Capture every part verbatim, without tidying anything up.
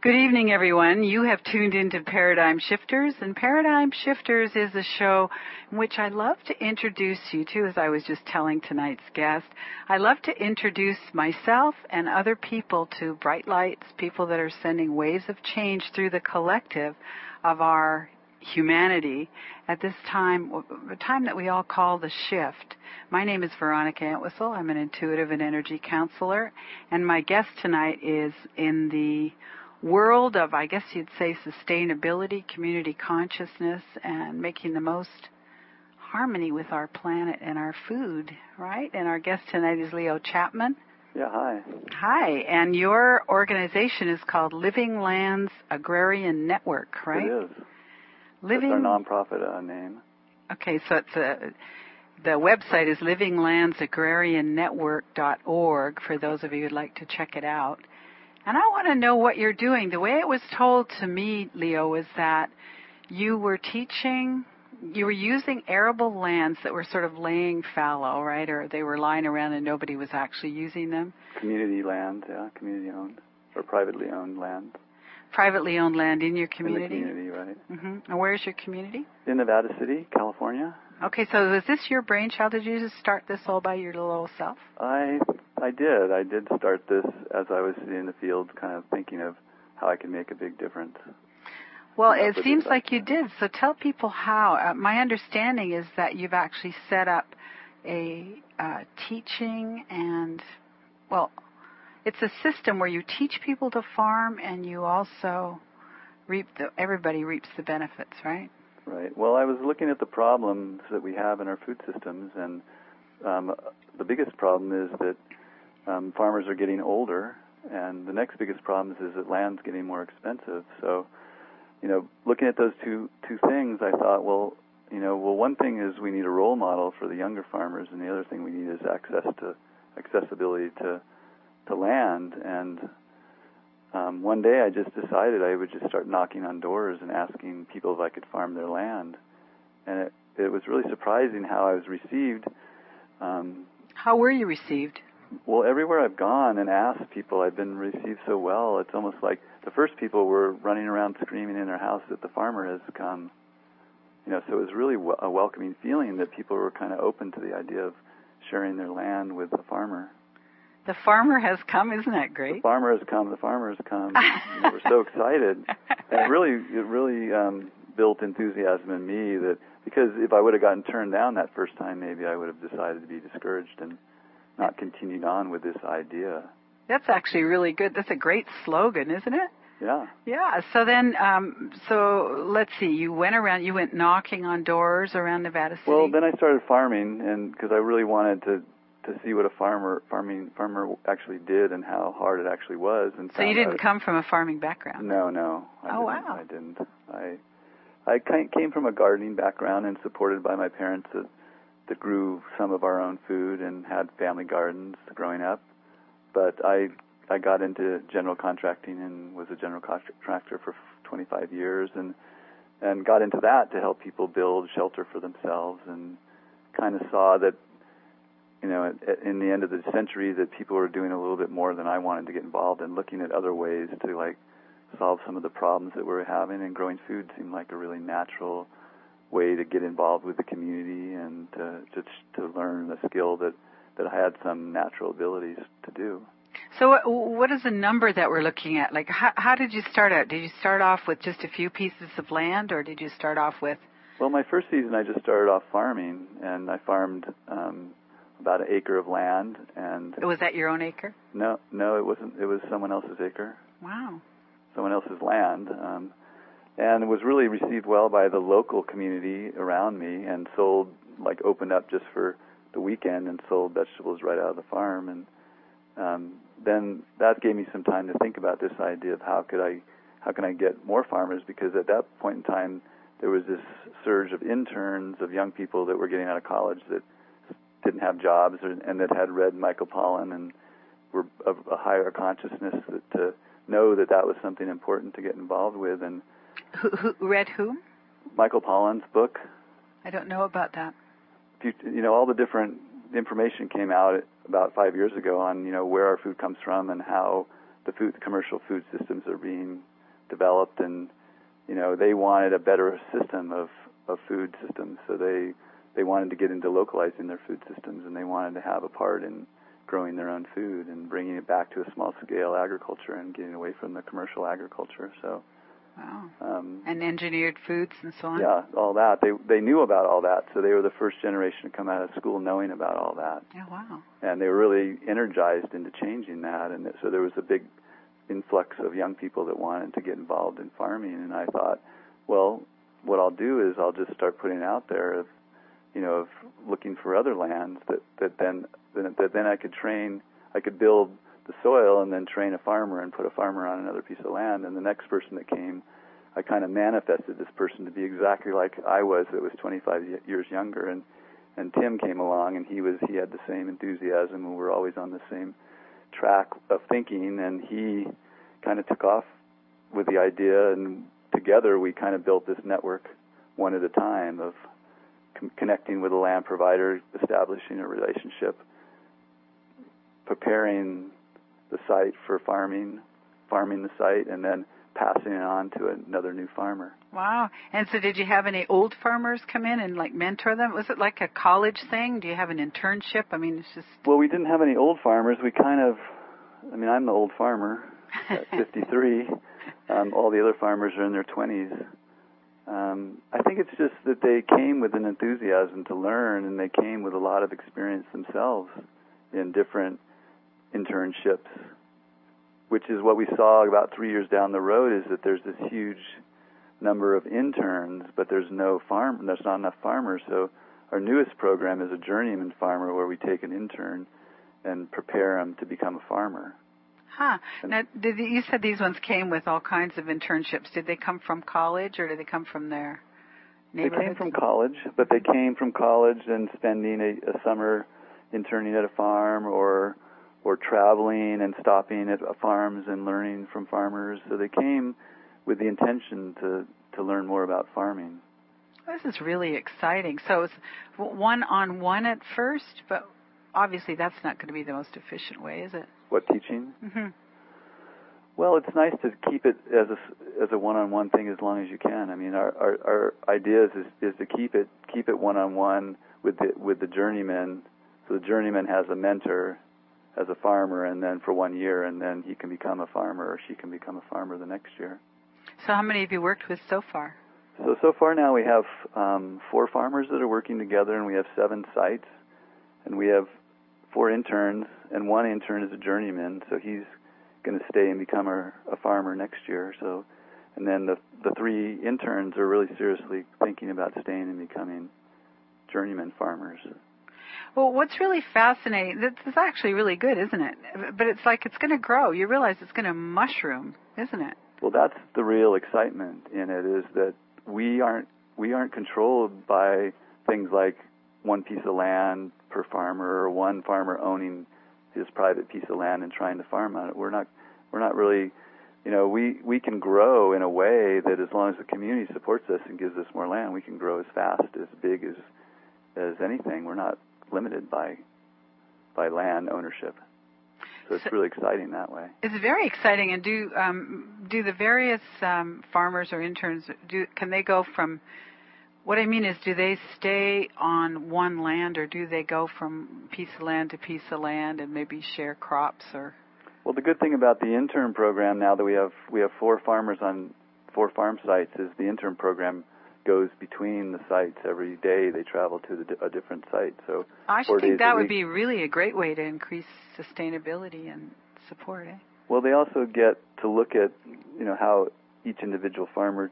Good evening, everyone. You have tuned into Paradigm Shifters, and Paradigm Shifters is a show in which I love to introduce you to, as I was just telling tonight's guest, I love to introduce myself and other people to bright lights, people that are sending waves of change through the collective of our humanity at this time, a time that we all call the shift. My name is Veronica Entwistle. I'm an intuitive and energy counselor, and my guest tonight is in the world of, I guess you'd say, sustainability, community consciousness, and making the most harmony with our planet and our food, right? And our guest tonight is Leo Chapman. Yeah, hi. Hi, and your organization is called Living Lands Agrarian Network, right? It is. Living... That's our nonprofit uh, name. Okay, so it's a... The website is living lands agrarian network dot org for those of you who'd like to check it out. And I want to know what you're doing. The way it was told to me, Leo, is that you were teaching, you were using arable lands that were sort of laying fallow, right? Or they were lying around and nobody was actually using them. Community land, yeah, community owned, or privately owned land. Privately owned land in your community? In the community, right. Mm-hmm. And where's your community? In Nevada City, California. Okay, so was this your brainchild? Did you just start this all by your little self? I I did. I did start this as I was in the field, kind of thinking of how I could make a big difference. Well, it seems like you did. So tell people how. Uh, my understanding is that you've actually set up a uh, teaching and, well, it's a system where you teach people to farm and you also reap the, everybody reaps the benefits, right? Right. Well, I was looking at the problems that we have in our food systems, and um, the biggest problem is that um, farmers are getting older, and the next biggest problem is that land's getting more expensive. So, you know, looking at those two two things, I thought, well, you know, well, one thing is we need a role model for the younger farmers, and the other thing we need is access to accessibility to to land. And Um, one day I just decided I would just start knocking on doors and asking people if I could farm their land. And it, it was really surprising how I was received. Um, how were you received? Well, everywhere I've gone and asked people, I've been received so well. It's almost like the first people were running around screaming in their house that the farmer has come. You know, so it was really w- a welcoming feeling that people were kind of open to the idea of sharing their land with the farmer. The farmer has come, isn't that great? The farmer has come. The farmer has come. You know, we're so excited, and it really, it really um, built enthusiasm in me. That because if I would have gotten turned down that first time, maybe I would have decided to be discouraged and not continued on with this idea. That's actually really good. That's a great slogan, isn't it? Yeah. Yeah. So then, um, so let's see. You went around. You went knocking on doors around Nevada City. Well, then I started farming, and because I really wanted to. to see what a farmer farming farmer actually did and how hard it actually was. And so you didn't come from a farming background? No, no. I oh, didn't, wow. I didn't. I I came from a gardening background and supported by my parents that, that grew some of our own food and had family gardens growing up. But I I got into general contracting and was a general contractor for twenty-five years and and got into that to help people build shelter for themselves, and kind of saw that, you know, in the end of the century, that people were doing a little bit more than I wanted to get involved in, looking at other ways to, like, solve some of the problems that we're having, and growing food seemed like a really natural way to get involved with the community and to just to learn a skill that, that I had some natural abilities to do. So what, what is the number that we're looking at? Like, how, how did you start out? Did you start off with just a few pieces of land, or did you start off with... Well, my first season, I just started off farming, and I farmed... Um, about an acre of land. And was that your own acre? No, no, it wasn't. It was someone else's acre. Wow. Someone else's land. Um, and it was really received well by the local community around me, and sold, like, opened up just for the weekend and sold vegetables right out of the farm. And um, then that gave me some time to think about this idea of how could I, how can I get more farmers, because at that point in time there was this surge of interns, of young people that were getting out of college that didn't have jobs, or, and that had read Michael Pollan and were of a higher consciousness, that, to know that that was something important to get involved with. And who, who read who? Michael Pollan's book. I don't know about that. You, you know, all the different information came out about five years ago on, you know, where our food comes from and how the food, commercial food systems are being developed, and you know they wanted a better system of, of food systems. So they they wanted to get into localizing their food systems, and they wanted to have a part in growing their own food and bringing it back to a small scale agriculture and getting away from the commercial agriculture. So. Wow. Um, and engineered foods and so on? Yeah, all that. They they knew about all that, so they were the first generation to come out of school knowing about all that. Oh, wow. And they were really energized into changing that, and so there was a big influx of young people that wanted to get involved in farming, and I thought, well, what I'll do is I'll just start putting out there of, you know, of looking for other lands that, that then that then I could train, I could build the soil and then train a farmer and put a farmer on another piece of land, and the next person that came, I kind of manifested this person to be exactly like I was that was twenty-five years younger, and and Tim came along, and he was he had the same enthusiasm, and we were always on the same track of thinking, and he kind of took off with the idea, and together we kind of built this network one at a time of com- connecting with a land provider, establishing a relationship, preparing the site for farming, farming the site, and then passing it on to another new farmer. Wow. And so did you have any old farmers come in and, like, mentor them? Was it like a college thing? Do you have an internship? I mean, it's just... Well, we didn't have any old farmers. We kind of, I mean, I'm the old farmer at fifty-three. Um, all the other farmers are in their twenties. Um, I think it's just that they came with an enthusiasm to learn, and they came with a lot of experience themselves in different internships, which is what we saw about three years down the road, is that there's this huge number of interns, but there's no farm, there's not enough farmers. So our newest program is a journeyman farmer, where we take an intern and prepare him to become a farmer. Huh. Now, did you, you said these ones came with all kinds of internships. Did they come from college, or did they come from their neighborhoods? They came from college, but they came from college and spending a, a summer interning at a farm, or or traveling and stopping at farms and learning from farmers. So they came with the intention to, to learn more about farming. This is really exciting. So it's one-on-one at first, but obviously that's not going to be the most efficient way, is it? What, teaching? Mm-hmm. Well, it's nice to keep it as a, as a one-on-one thing as long as you can. I mean, our, our, our idea is, is to keep it keep it one-on-one with the, with the journeyman. So the journeyman has a mentor as a farmer, and then for one year, and then he can become a farmer, or she can become a farmer the next year. So how many have you worked with so far? So, so far now we have um, four farmers that are working together, and we have seven sites, and we have four interns, and one intern is a journeyman, so he's going to stay and become a, a farmer next year. So, and then the the three interns are really seriously thinking about staying and becoming journeyman farmers. Well, what's really fascinating, this is actually really good, isn't it? But it's like it's going to grow. You realize it's going to mushroom, isn't it? Well, that's the real excitement in it, is that we aren't we aren't controlled by things like one piece of land per farmer, or one farmer owning his private piece of land and trying to farm on it. We're not we're not really, you know, we, we can grow in a way that as long as the community supports us and gives us more land, we can grow as fast, as big as as anything. We're not limited by by land ownership, so it's so really exciting that way. It's very exciting. And do um, do the various um, farmers or interns, do can they go from? What I mean is, do they stay on one land, or do they go from piece of land to piece of land and maybe share crops? Or well, the good thing about the intern program, now that we have we have four farmers on four farm sites, is the intern program goes between the sites every day. They travel to the, a different site. So I should think that would be really a great way to increase sustainability and support, eh? Well, they also get to look at, you know, how each individual farmer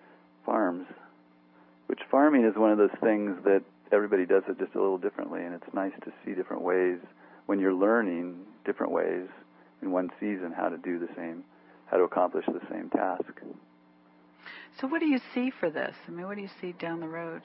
farms, which farming is one of those things that everybody does it just a little differently, and it's nice to see different ways when you're learning different ways in one season how to do the same, how to accomplish the same task. So what do you see for this? I mean, what do you see down the road?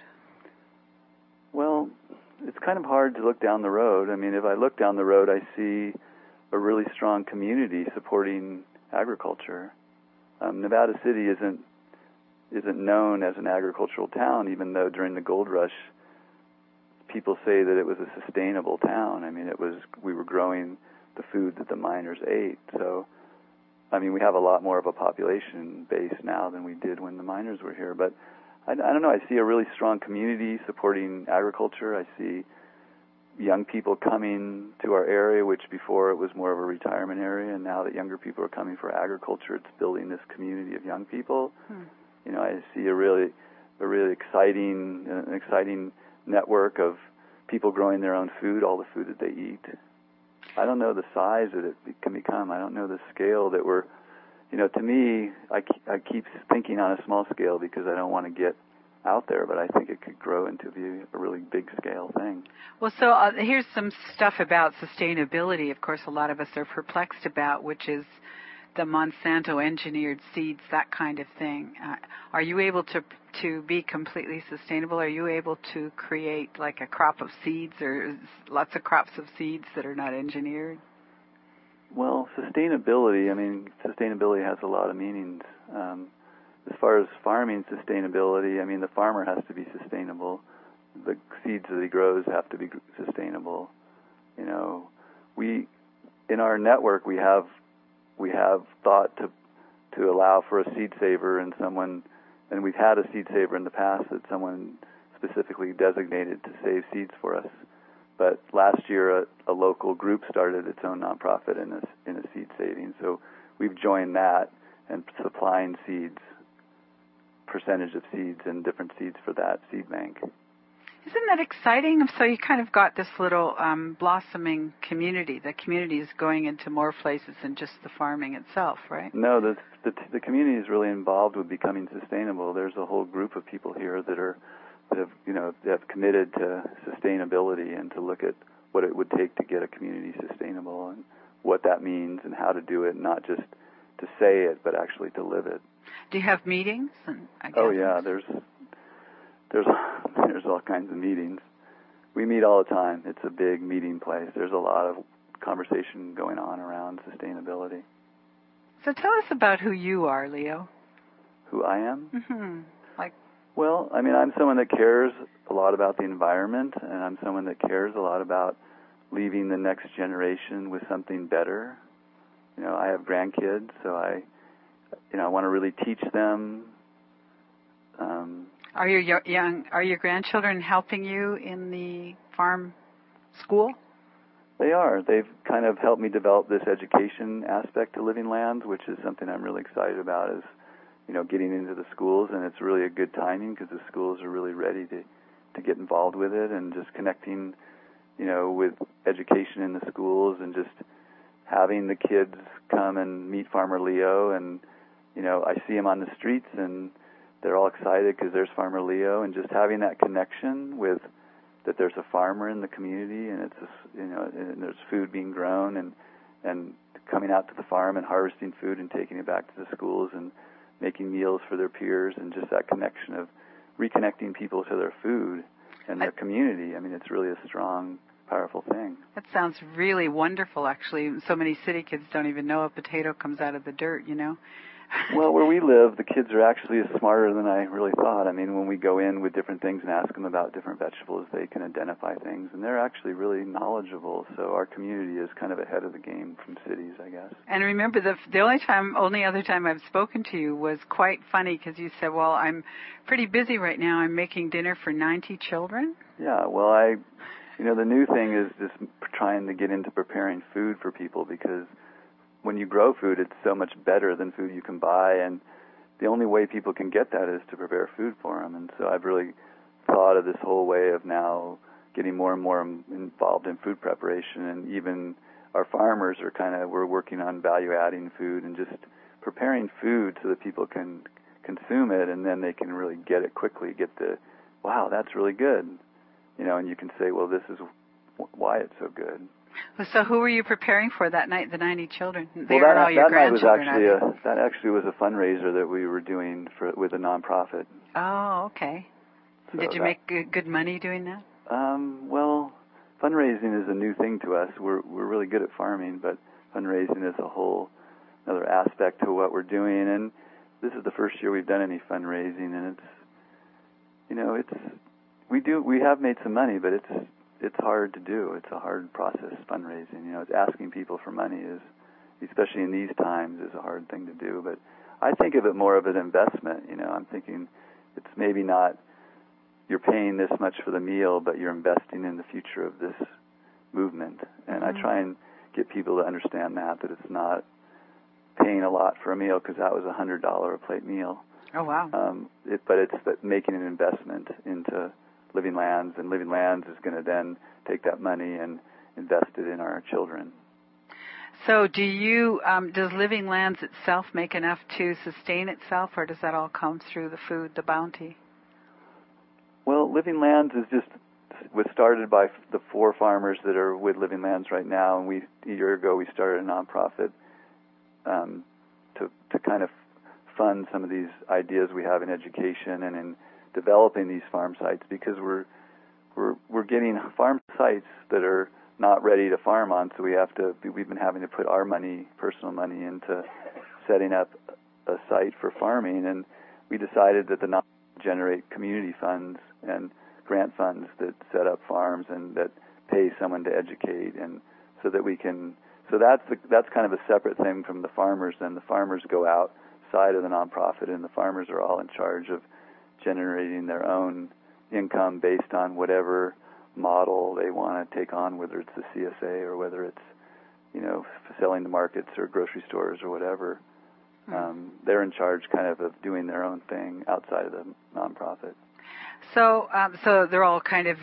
Well, it's kind of hard to look down the road. I mean, if I look down the road, I see a really strong community supporting agriculture. Um, Nevada City isn't isn't known as an agricultural town, even though during the gold rush, people say that it was a sustainable town. I mean, it was we were growing the food that the miners ate. So I mean, we have a lot more of a population base now than we did when the miners were here. But I, I don't know. I see a really strong community supporting agriculture. I see young people coming to our area, which before it was more of a retirement area, and now that younger people are coming for agriculture, it's building this community of young people. Hmm. You know, I see a really, a really exciting, uh, an exciting network of people growing their own food, all the food that they eat. I don't know the size that it can become. I don't know the scale that we're, you know, to me, I, I keep thinking on a small scale because I don't want to get out there, but I think it could grow into be a really big scale thing. Well, so uh, here's some stuff about sustainability, of course, a lot of us are perplexed about, which is the Monsanto engineered seeds, that kind of thing. Uh, are you able to to be completely sustainable? Are you able to create like a crop of seeds or lots of crops of seeds that are not engineered? Well, sustainability, I mean, sustainability has a lot of meanings. Um, as far as farming sustainability, I mean, the farmer has to be sustainable. The seeds that he grows have to be sustainable. You know, we, in our network, we have we have thought to to allow for a seed saver and someone, and we've had a seed saver in the past that someone specifically designated to save seeds for us. But last year, a, a local group started its own nonprofit in a, in a seed saving. So we've joined that and supplying seeds, percentage of seeds and different seeds for that seed bank. Isn't that exciting? So you kind of got this little um, blossoming community. The community is going into more places than just the farming itself, right? No, the, the, the community is really involved with becoming sustainable. There's a whole group of people here that are that have, you know, that have committed to sustainability and to look at what it would take to get a community sustainable and what that means and how to do it, not just to say it, but actually to live it. Do you have meetings? And I guess oh yeah, there's there's there's all kinds of meetings. We meet all the time. It's a big meeting place. There's a lot of conversation going on around sustainability. So tell us about who you are, Leo. Who I am? Mm-hmm. Like. Well, I mean, I'm someone that cares a lot about the environment, and I'm someone that cares a lot about leaving the next generation with something better. You know, I have grandkids, so I, you know, I want to really teach them. Um, are your young, are your grandchildren helping you in the farm school? They are. They've kind of helped me develop this education aspect to Living Lands, which is something I'm really excited about, is, you know, getting into the schools, and it's really a good timing because the schools are really ready to, to get involved with it, and just connecting, you know, with education in the schools and just having the kids come and meet Farmer Leo, and, you know, I see them on the streets and they're all excited because there's Farmer Leo, and just having that connection with that there's a farmer in the community and it's, a, you know, and there's food being grown, and, and coming out to the farm and harvesting food and taking it back to the schools and making meals for their peers, and just that connection of reconnecting people to their food and their I, community. I mean, it's really a strong, powerful thing. That sounds really wonderful, actually. So many city kids don't even know a potato comes out of the dirt, you know? Well, where we live, the kids are actually smarter than I really thought. I mean, when we go in with different things and ask them about different vegetables, they can identify things, and they're actually really knowledgeable. So our community is kind of ahead of the game from cities, I guess. And remember, the the only time, only other time I've spoken to you was quite funny because you said, "Well, I'm pretty busy right now. I'm making dinner for ninety children." Yeah. Well, I, you know, the new thing is just trying to get into preparing food for people, because when you grow food, it's so much better than food you can buy, and the only way people can get that is to prepare food for them. And so I've really thought of this whole way of now getting more and more involved in food preparation, and even our farmers are kind of, we're working on value-adding food and just preparing food so that people can consume it, and then they can really get it quickly, get the, wow, that's really good, you know, and you can say, well, this is why it's so good. So who were you preparing for that night, the ninety children? They well, that, all your that night was actually a, that actually was a fundraiser that we were doing for with a nonprofit. Oh, okay. So Did you that, make good, good money doing that? Um, well, fundraising is a new thing to us. We're we're really good at farming, but fundraising is a whole another aspect to what we're doing. And this is the first year we've done any fundraising, and it's, you know, it's we do we have made some money, but it's It's hard to do. It's a hard process, fundraising. You know, it's asking people for money is especially in these times, is a hard thing to do. But I think of it more of an investment. You know, I'm thinking it's maybe not you're paying this much for the meal, but you're investing in the future of this movement. And mm-hmm. I try and get people to understand that, that it's not paying a lot for a meal, because that was a one hundred dollars a plate meal. Oh, wow. Um, it, but it's that making an investment into Living Lands, and Living Lands is going to then take that money and invest it in our children. So do you, um, does Living Lands itself make enough to sustain itself, or does that all come through the food, the bounty? Well, Living Lands is just, was started by the four farmers that are with Living Lands right now, and we, a year ago we started a nonprofit um, to, to kind of fund some of these ideas we have in education and in developing these farm sites, because we're we're we're getting farm sites that are not ready to farm on, so we have to we've been having to put our money, personal money, into setting up a site for farming, and we decided that the non generate community funds and grant funds that set up farms and that pay someone to educate, and so that we can so that's the, that's kind of a separate thing from the farmers. Then the farmers go outside of the nonprofit, and the farmers are all in charge of generating their own income based on whatever model they want to take on, whether it's the C S A or whether it's, you know, selling to markets or grocery stores or whatever. Mm-hmm. Um, they're in charge kind of of doing their own thing outside of the nonprofit. So, um, so they're all kind of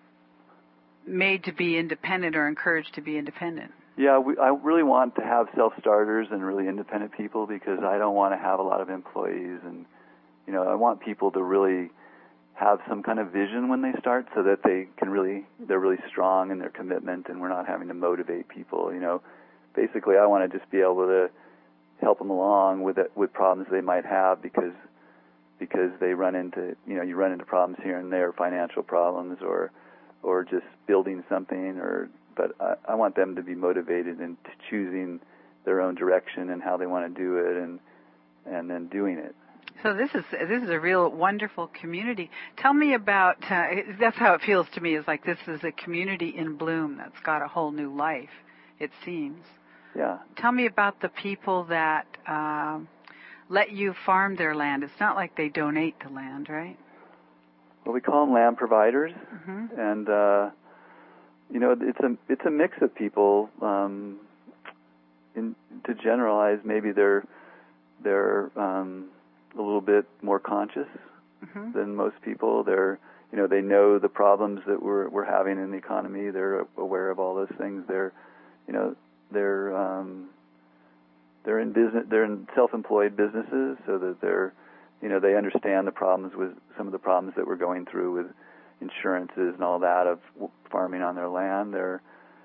made to be independent or encouraged to be independent. Yeah, we, I really want to have self-starters and really independent people, because I don't want to have a lot of employees, and you know, I want people to really have some kind of vision when they start, so that they can really, they're really strong in their commitment, and we're not having to motivate people. You know, basically, I want to just be able to help them along with it, with problems they might have, because because they run into, you know, you run into problems here and there, financial problems, or or just building something, or but I, I want them to be motivated into choosing their own direction and how they want to do it, and and then doing it. So this is this is a real wonderful community. Tell me about, uh, that's how it feels to me, is like this is a community in bloom that's got a whole new life, it seems. Yeah. Tell me about the people that um, let you farm their land. It's not like they donate the land, right? Well, we call them land providers, mm-hmm. and uh, you know, it's a it's a mix of people. Um, in, to generalize, maybe they're they're um, a little bit more conscious mm-hmm. than most people. They're, you know, they know the problems that we're we're having in the economy. They're aware of all those things. They're, you know, they're um, they're in business. They're in self-employed businesses, so that they're, you know, they understand the problems with some of the problems that we're going through with insurances and all that of farming on their land. They're,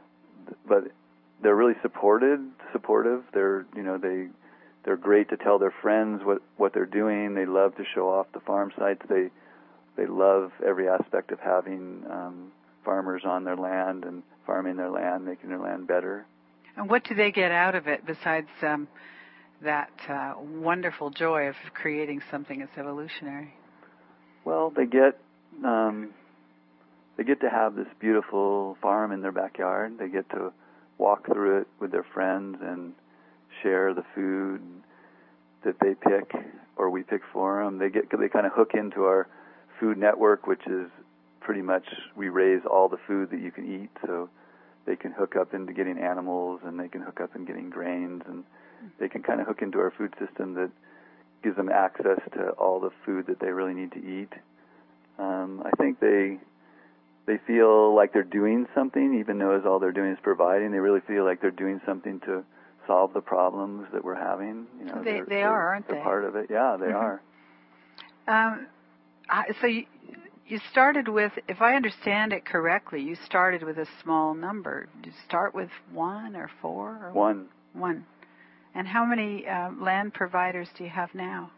but they're really supported, supportive. They're, you know, they. They're great to tell their friends what, what they're doing. They love to show off the farm sites. They they love every aspect of having um, farmers on their land and farming their land, making their land better. And what do they get out of it besides um, that uh, wonderful joy of creating something that's evolutionary? Well, they get um, they get to have this beautiful farm in their backyard. They get to walk through it with their friends and share the food that they pick or we pick for them. They get they kind of hook into our food network, which is pretty much we raise all the food that you can eat, so they can hook up into getting animals, and they can hook up in getting grains, and they can kind of hook into our food system that gives them access to all the food that they really need to eat. Um, I think they they feel like they're doing something, even though as all they're doing is providing. They really feel like they're doing something to solve the problems that we're having. You know, they they are, aren't they're they? Part of it. Yeah, they mm-hmm. are. Um, so you, you started with, if I understand it correctly, you started with a small number. Did you start with one or four? Or one. One. And how many uh, land providers do you have now?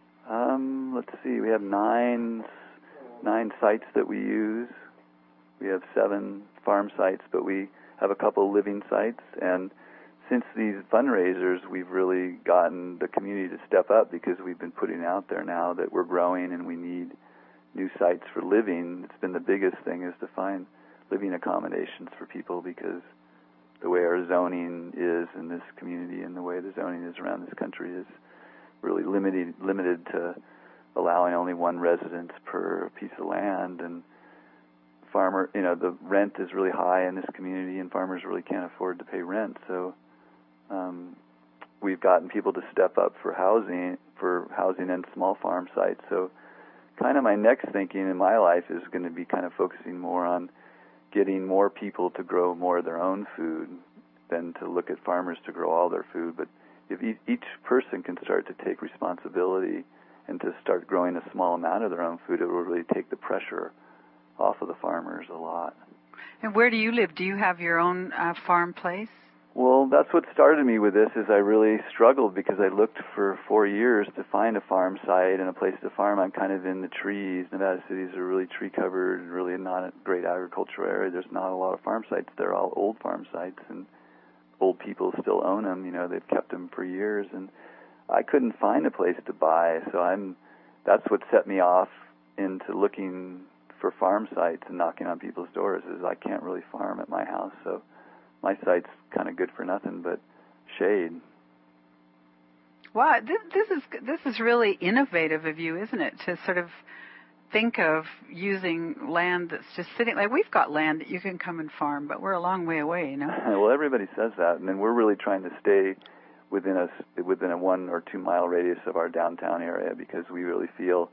Um, let's see. We have nine nine sites that we use. We have seven farm sites, but we have a couple living sites. And since these fundraisers, we've really gotten the community to step up, because we've been putting out there now that we're growing and we need new sites for living. It's been the biggest thing, is to find living accommodations for people, because the way our zoning is in this community and the way the zoning is around this country is really limited limited to allowing only one residence per piece of land, and farmer, you know, the rent is really high in this community, and farmers really can't afford to pay rent. So um, we've gotten people to step up for housing, for housing and small farm sites. So kind of my next thinking in my life is going to be kind of focusing more on getting more people to grow more of their own food than to look at farmers to grow all their food. But if each person can start to take responsibility and to start growing a small amount of their own food, it will really take the pressure off of the farmers a lot. And where do you live? Do you have your own uh, farm place? Well, that's what started me with this, is I really struggled because I looked for four years to find a farm site and a place to farm. I'm kind of in the trees. Nevada City is a really tree-covered, really not a great agricultural area. There's not a lot of farm sites. They're all old farm sites, and old people still own them. You know, they've kept them for years, and I couldn't find a place to buy. So I'm. That's what set me off into looking for farm sites and knocking on people's doors. Is I can't really farm at my house, so my site's kind of good for nothing but shade. Wow, this, this is this is really innovative of you, isn't it? To sort of think of using land that's just sitting, like we've got land that you can come and farm, but we're a long way away, you know. Well, everybody says that, and then we're really trying to stay within a within a one or two mile radius of our downtown area, because we really feel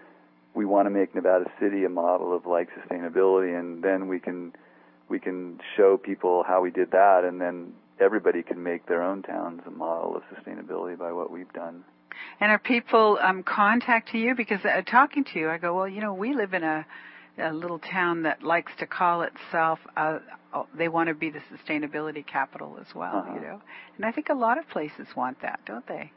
we want to make Nevada City a model of like sustainability, and then we can we can show people how we did that, and then everybody can make their own towns a model of sustainability by what we've done. And are people um, contacting you? Because uh, talking to you, I go, well, you know, we live in a, a little town that likes to call itself, uh, they want to be the sustainability capital as well, uh-huh. you know. And I think a lot of places want that, don't they?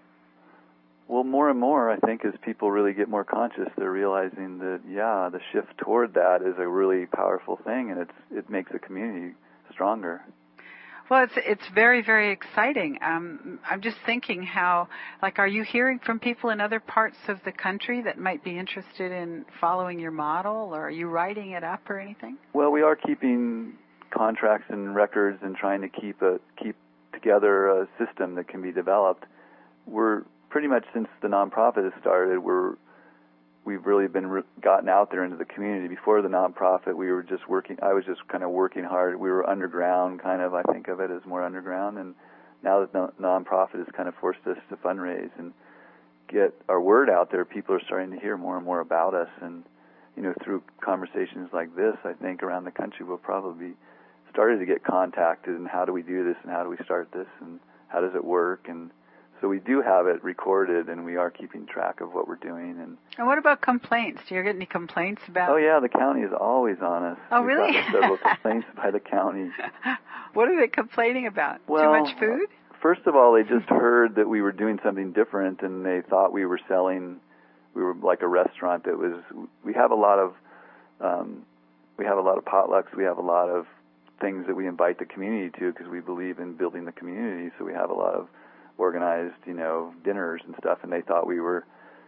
Well, more and more, I think, as people really get more conscious, they're realizing that, yeah, the shift toward that is a really powerful thing, and it's it makes the community stronger. Well, it's it's very, very exciting. Um, I'm just thinking how, like, are you hearing from people in other parts of the country that might be interested in following your model, or are you writing it up or anything? Well, we are keeping contracts and records and trying to keep a keep together a system that can be developed. We're pretty much, since the nonprofit has started, we're we've really been re- gotten out there into the community. Before the nonprofit, we were just working. I was just kind of working hard. We were underground, kind of. I think of it as more underground. And now that the nonprofit has kind of forced us to fundraise and get our word out there, people are starting to hear more and more about us. And you know, through conversations like this, I think around the country, we'll probably be started to get contacted. And how do we do this? And how do we start this? And how does it work? And so we do have it recorded, and we are keeping track of what we're doing. And, and what about complaints? Do you get any complaints about? Oh yeah, the county is always on us. Oh We've really? gotten several complaints by the county. What are they complaining about? Well, too much food? First of all, they just heard that we were doing something different, and they thought we were selling. We were like a restaurant that was. We have a lot of. Um, we have a lot of potlucks. We have a lot of things that we invite the community to because we believe in building the community. So we have a lot of organized, you know, dinners and stuff, and they thought we were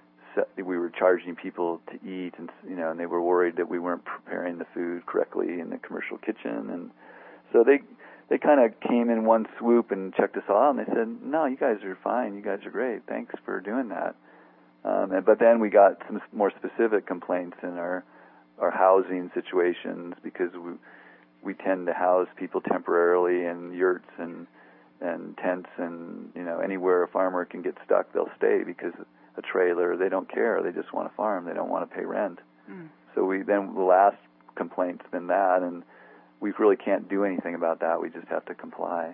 we were charging people to eat, and you know, and they were worried that we weren't preparing the food correctly in the commercial kitchen, and so they they kind of came in one swoop and checked us all out, and they said, "No, you guys are fine. You guys are great. Thanks for doing that." Um, and, but then we got some more specific complaints in our our housing situations, because we we tend to house people temporarily in yurts and and tents, and you know, anywhere a farmer can get stuck, they'll stay, because a trailer, they don't care, they just want to farm, they don't want to pay rent. Mm. So we then the last complaint's been that, and we really can't do anything about that. We just have to comply.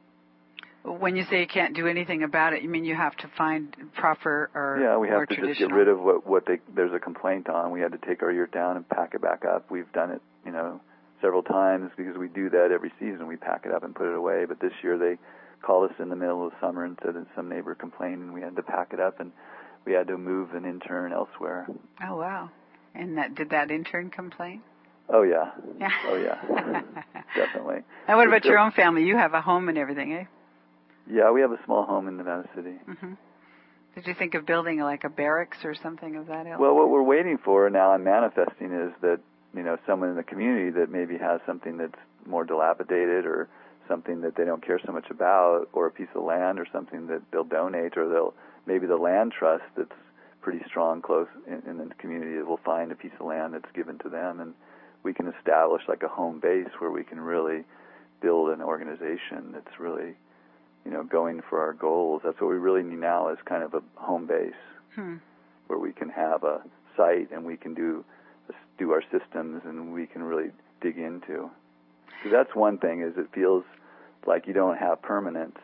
When you say you can't do anything about it, you mean you have to find proper or yeah, we have to traditional? Just get rid of what what they there's a complaint on. We had to take our yurt down and pack it back up. We've done it, you know, several times, because we do that every season. We pack it up and put it away. But this year they called us in the middle of summer and said that some neighbor complained, and we had to pack it up, and we had to move an intern elsewhere. Oh, wow. And that, did that intern complain? Oh, yeah. Yeah. Oh, yeah. Definitely. And what about your own family? You have a home and everything, eh? Yeah, we have a small home in Nevada City. Mm-hmm. Did you think of building like a barracks or something of that ilk? Well, what we're waiting for now, I'm manifesting, is that, you know, someone in the community that maybe has something that's more dilapidated or something that they don't care so much about, or a piece of land or something that they'll donate, or they'll maybe the land trust that's pretty strong close in, in the community will find a piece of land that's given to them, and we can establish like a home base where we can really build an organization that's really, you know, going for our goals. That's what we really need now, is kind of a home base hmm. where we can have a site and we can do do our systems and we can really dig into. So that's one thing, is it feels like you don't have permanence.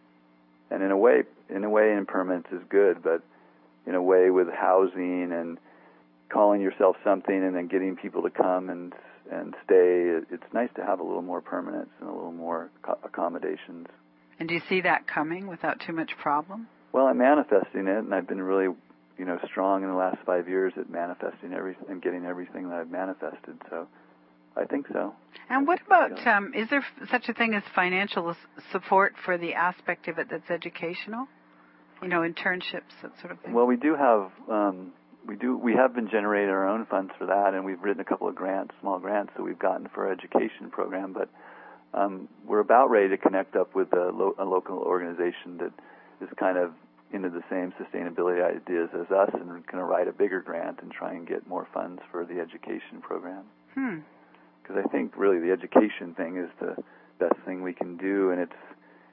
And in a way, in a way, impermanence is good, but in a way with housing and calling yourself something and then getting people to come and and stay, it's nice to have a little more permanence and a little more accommodations. And do you see that coming without too much problem? Well, I'm manifesting it, and I've been really, you know, strong in the last five years at manifesting everything and getting everything that I've manifested. So I think so. And what about, um, is there such a thing as financial support for the aspect of it that's educational? You know, internships, that sort of thing? Well, we do have, um, we do, we have been generating our own funds for that, and we've written a couple of grants, small grants that we've gotten for our education program, but um, we're about ready to connect up with a, lo- a local organization that is kind of into the same sustainability ideas as us, and we're going to write a bigger grant and try and get more funds for the education program. Hmm. Because I think really the education thing is the best thing we can do, and it's,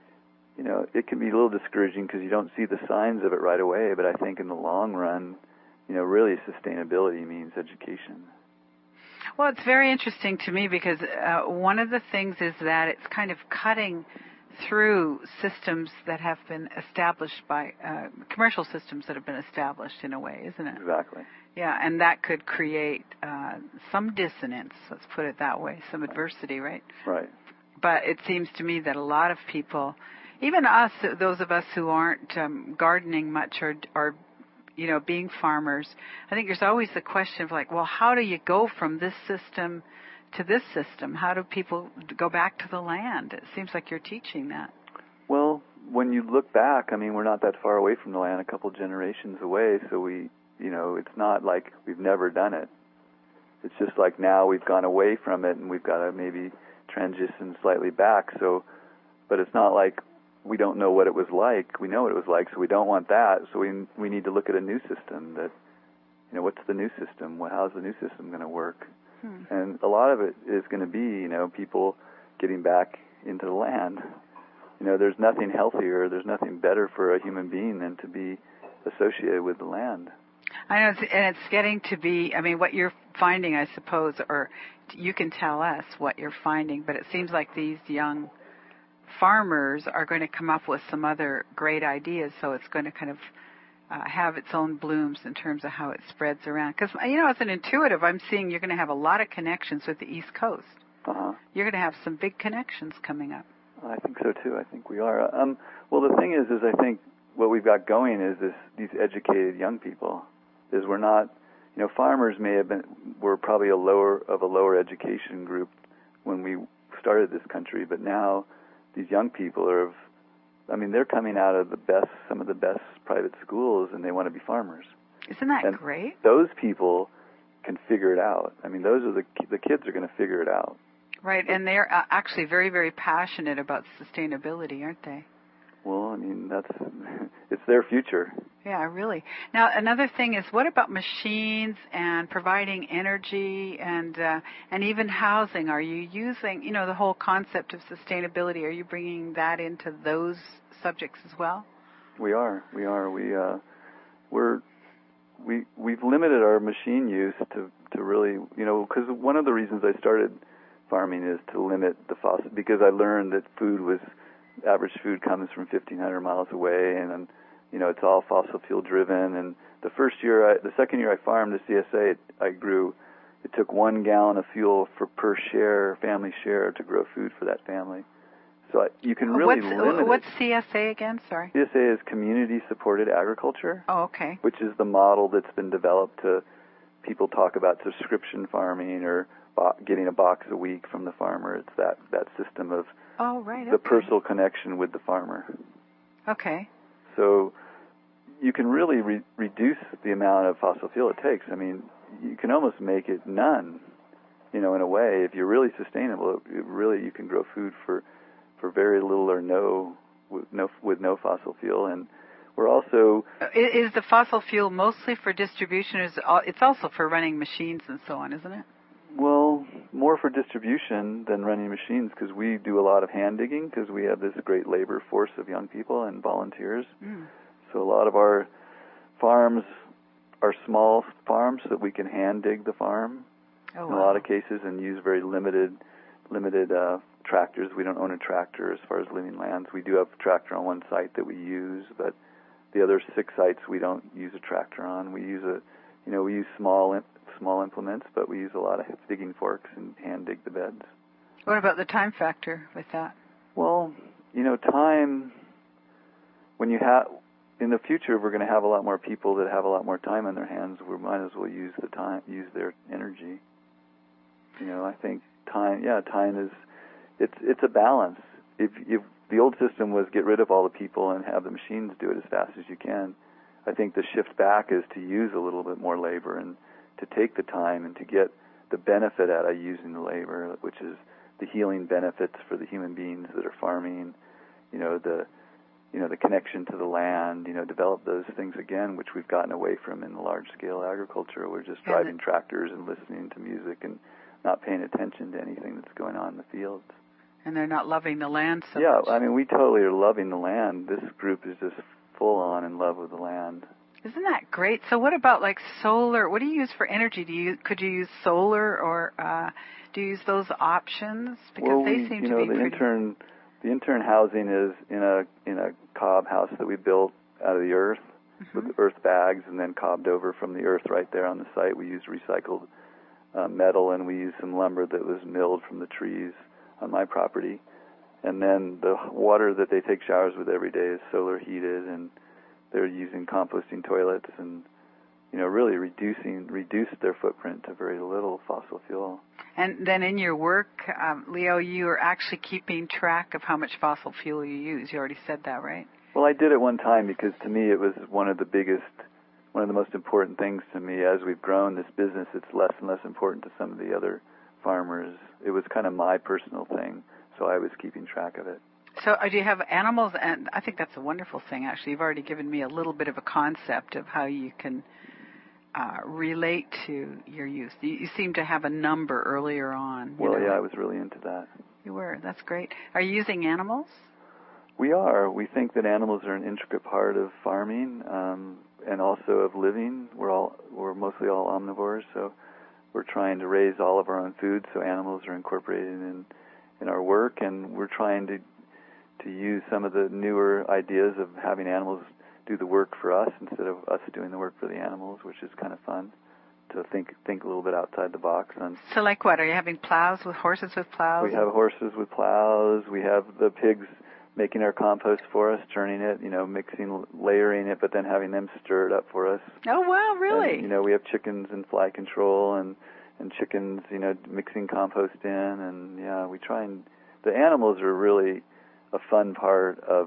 you know, it can be a little discouraging because you don't see the signs of it right away, but I think in the long run, you know, really sustainability means education. Well, it's very interesting to me because uh, one of the things is that it's kind of cutting through systems that have been established by, uh, commercial systems that have been established in a way, isn't it? Exactly. Yeah, and that could create uh, some dissonance, let's put it that way, some adversity, right? Right. But it seems to me that a lot of people, even us, those of us who aren't um, gardening much or, or, you know, being farmers, I think there's always the question of like, well, how do you go from this system to this system? How do people go back to the land? It seems like you're teaching that. Well, when you look back, I mean, we're not that far away from the land, a couple generations away, so we, you know, it's not like we've never done it. It's just like now we've gone away from it and we've got to maybe transition slightly back. So, but it's not like we don't know what it was like. We know what it was like, so we don't want that. So we we need to look at a new system that, you know, what's the new system? Well, how's the new system going to work? Hmm. And a lot of it is going to be, you know, people getting back into the land. You know, there's nothing healthier, there's nothing better for a human being than to be associated with the land. I know, and it's getting to be, I mean, what you're finding, I suppose, or you can tell us what you're finding, but it seems like these young farmers are going to come up with some other great ideas, so it's going to kind of uh, have its own blooms in terms of how it spreads around. Because, you know, as an intuitive, I'm seeing you're going to have a lot of connections with the East Coast. Uh-huh. You're going to have some big connections coming up. I think so, too. I think we are. Um, well, the thing is, is I think what we've got going is this, these educated young people. Is we're not, you know, farmers may have been, were probably a lower, of a lower education group when we started this country, but now these young people are, of, I mean, they're coming out of the best, some of the best private schools, and they want to be farmers. Isn't that and great? Those people can figure it out. I mean, those are the, the kids are going to figure it out. Right, and they're uh, actually very, very passionate about sustainability, aren't they? Well, I mean, that's, it's their future. Yeah, really. Now, another thing is, what about machines and providing energy and uh, and even housing? Are you using, you know, the whole concept of sustainability? Are you bringing that into those subjects as well? We are. We are. We uh, we're we we've limited our machine use to to really, you know, because one of the reasons I started farming is to limit the fossil, because I learned that food was average food comes from fifteen hundred miles away, and you know, it's all fossil fuel driven. And the first year, I, the second year I farmed the C S A, it, I grew, it took one gallon of fuel for per share, family share, to grow food for that family. So I, you can really what's, limit What's it. C S A again? Sorry. C S A is Community Supported Agriculture. Oh, okay. Which is the model that's been developed to, people talk about subscription farming or bo- getting a box a week from the farmer. It's that, that system of oh, right, the okay. personal connection with the farmer. Okay. So you can really re- reduce the amount of fossil fuel it takes. I mean, you can almost make it none, you know, in a way. If you're really sustainable, it really, you can grow food for, for very little or no with no with no fossil fuel. And we're also is, is the fossil fuel mostly for distribution? Or is it all, it's also for running machines and so on, isn't it? Well, more for distribution than running machines, because we do a lot of hand digging because we have this great labor force of young people and volunteers. Mm. So a lot of our farms are small farms that we can hand dig the farm oh, in wow. a lot of cases and use very limited limited uh, tractors. We don't own a tractor as far as living lands. We do have a tractor on one site that we use, but the other six sites we don't use a tractor on. We use a, you know, we use small small implements, but we use a lot of digging forks and hand dig the beds. What about the time factor with that? Well, you know, time, when you have, in the future we're going to have a lot more people that have a lot more time on their hands. We might as well use the time, use their energy. You know, I think time, yeah, time is, it's it's a balance. If, if the old system was get rid of all the people and have the machines do it as fast as you can, I think the shift back is to use a little bit more labor and to take the time and to get the benefit out of using the labor, which is the healing benefits for the human beings that are farming, you know, the you know, the connection to the land, you know, develop those things again, which we've gotten away from in the large-scale agriculture. We're just driving yeah. tractors and listening to music and not paying attention to anything that's going on in the fields. And they're not loving the land so yeah, much. Yeah, I mean, we totally are loving the land. This group is just full on in love with the land. Isn't that great? So what about like solar? What do you use for energy? Do you could you use solar or uh, do you use those options? Because well, they we, seem you to know, be the pretty... intern, the intern housing is in a in a cob house that we built out of the earth mm-hmm. with earth bags and then cobbed over from the earth right there on the site. We used recycled uh, metal and we used some lumber that was milled from the trees on my property. And then the water that they take showers with every day is solar heated, and they're using composting toilets and, you know, really reducing, reduced their footprint to very little fossil fuel. And then in your work, um, Leo, you are actually keeping track of how much fossil fuel you use. You already said that, right? Well, I did at one time because to me it was one of the biggest, one of the most important things to me. As we've grown this business, it's less and less important to some of the other farmers. It was kind of my personal thing, so I was keeping track of it. So uh, do you have animals? And I think that's a wonderful thing, actually. You've already given me a little bit of a concept of how you can uh, relate to your use. You, you seem to have a number earlier on. Well, know. yeah, I was really into that. You were. That's great. Are you using animals? We are. We think that animals are an intricate part of farming um, and also of living. We're all we're mostly all omnivores, so we're trying to raise all of our own food, so animals are incorporated in in our work, and we're trying to to use some of the newer ideas of having animals do the work for us instead of us doing the work for the animals, which is kind of fun to think think a little bit outside the box. And so like what? Are you having plows with horses with plows? We have horses with plows. We have the pigs making our compost for us, turning it, you know, mixing, layering it, but then having them stir it up for us. Oh, wow, really? And, you know, we have chickens in fly control and, and chickens, you know, mixing compost in. And, yeah, we try and... The animals are really a fun part of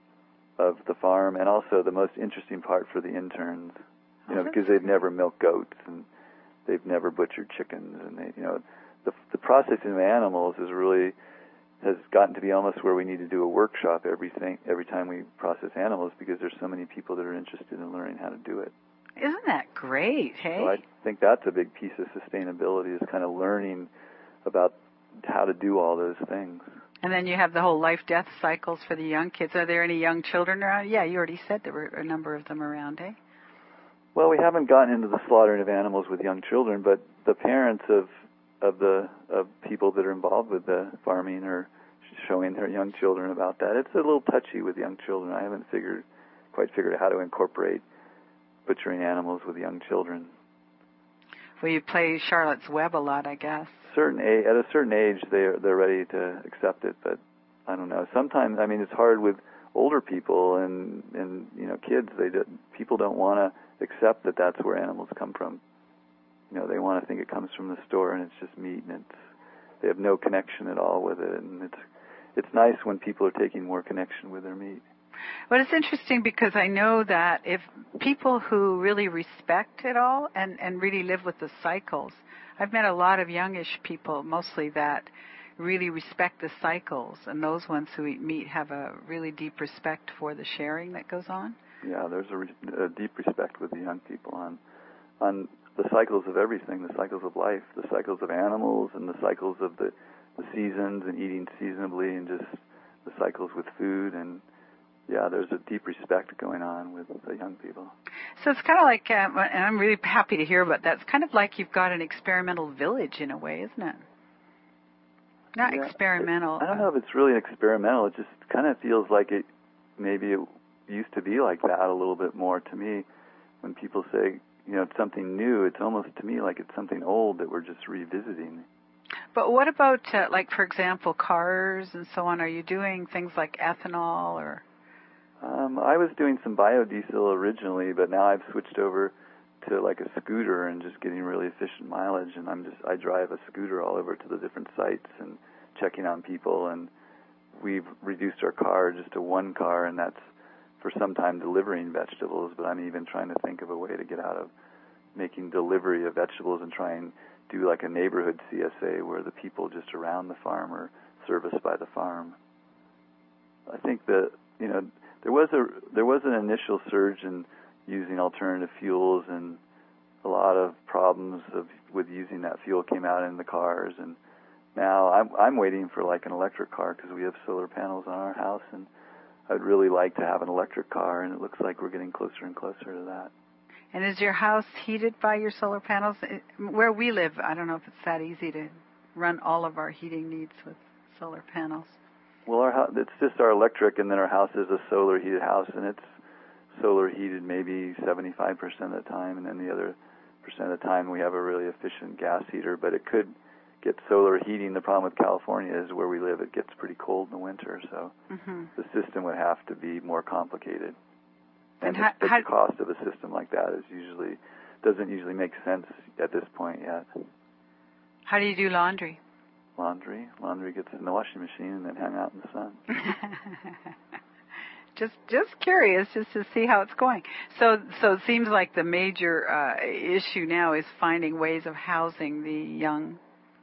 of the farm, and also the most interesting part for the interns, you know, because they've never milked goats and they've never butchered chickens, and they, you know, the the processing of animals is really has gotten to be almost where we need to do a workshop everything every time we process animals, because there's so many people that are interested in learning how to do it. Isn't that great? Hey, so I think that's a big piece of sustainability, is kind of learning about how to do all those things. And then you have the whole life-death cycles for the young kids. Are there any young children around? Yeah, you already said there were a number of them around, eh? Well, we haven't gotten into the slaughtering of animals with young children, but the parents of of the of people that are involved with the farming are showing their young children about that. It's a little touchy with young children. I haven't figured quite figured out how to incorporate butchering animals with young children. Well, you play Charlotte's Web a lot, I guess. Certain age, at a certain age, they're they're ready to accept it, but I don't know. Sometimes, I mean, it's hard with older people and and you know kids. They do, people don't want to accept that that's where animals come from. You know, they want to think it comes from the store and it's just meat, and it's they have no connection at all with it. And it's it's nice when people are taking more connection with their meat. Well, it's interesting because I know that if people who really respect it all and, and really live with the cycles, I've met a lot of youngish people, mostly that really respect the cycles, and those ones who eat meat have a really deep respect for the sharing that goes on. Yeah, there's a, re- a deep respect with the young people on on the cycles of everything, the cycles of life, the cycles of animals, and the cycles of the, the seasons, and eating seasonably, and just the cycles with food. And yeah, there's a deep respect going on with the young people. So it's kind of like, um, and I'm really happy to hear about that, it's kind of like you've got an experimental village in a way, isn't it? Not yeah, experimental. It, I don't know if it's really experimental. It just kind of feels like it, maybe it used to be like that a little bit more to me. When people say, you know, it's something new, it's almost to me like it's something old that we're just revisiting. But what about, uh, like, for example, cars and so on? Are you doing things like ethanol or... Um, I was doing some biodiesel originally, but now I've switched over to like a scooter and just getting really efficient mileage. And I'm just I drive a scooter all over to the different sites and checking on people. And we've reduced our car just to one car, and that's for some time delivering vegetables. But I'm even trying to think of a way to get out of making delivery of vegetables and try and do like a neighborhood C S A where the people just around the farm are serviced by the farm. I think that, you know, There was a there was an initial surge in using alternative fuels, and a lot of problems of with using that fuel came out in the cars. And now I'm I'm waiting for like an electric car because we have solar panels on our house, and I'd really like to have an electric car. And it looks like we're getting closer and closer to that. And is your house heated by your solar panels? Where we live, I don't know if it's that easy to run all of our heating needs with solar panels. Well, our house, it's just our electric, and then our house is a solar heated house, and it's solar heated maybe seventy-five percent of the time, and then the other percent of the time we have a really efficient gas heater. But it could get solar heating. The problem with California is where we live, it gets pretty cold in the winter, so mm-hmm. the system would have to be more complicated. And, and how, the, how, the cost of a system like that is usually doesn't usually make sense at this point yet. How do you do laundry? Laundry. Laundry gets in the washing machine and then hung out in the sun. just just curious, just to see how it's going. So so it seems like the major uh, issue now is finding ways of housing the young